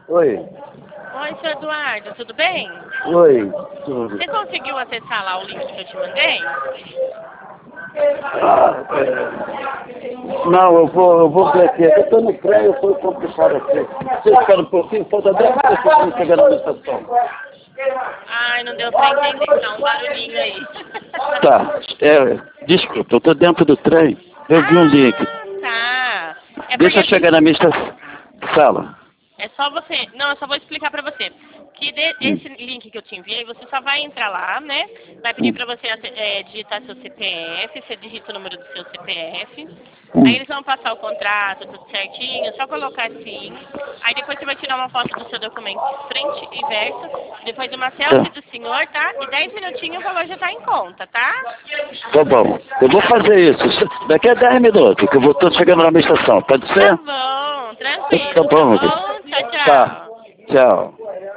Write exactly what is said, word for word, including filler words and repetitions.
Oi. Oi, seu Eduardo, tudo bem? Oi. Tudo. Você conseguiu acessar lá o link que eu te mandei? Ah, é... Não, eu vou, eu vou ver aqui. Eu tô no trem, eu tô complicado aqui. Você espera um pouquinho, falta dez minutos para chegar na estação. Ai, não deu pra entender, tá um barulhinho aí. Tá, é, desculpa, eu tô dentro do trem, eu vi um link. Ah, tá. É Deixa porque eu chegar na minha estação. Fala. é só você... Não, eu só vou explicar pra você. Que de- esse link que eu te enviei, você só vai entrar lá, né? Vai pedir pra você é, digitar seu C P F, você digita o número do seu C P F. Aí eles vão passar o contrato, tudo certinho, só colocar assim. Aí depois você vai tirar uma foto do seu documento frente e verso, depois uma selfie do senhor, tá? E dez minutinhos o valor já tá em conta, tá? Tá bom, eu vou fazer isso. Daqui a dez minutos, que eu vou tô chegando na minha estação, pode Tá ser? bom, tranquilo, Tá tá bom, bom? Tchau, tá. tchau. Tchau.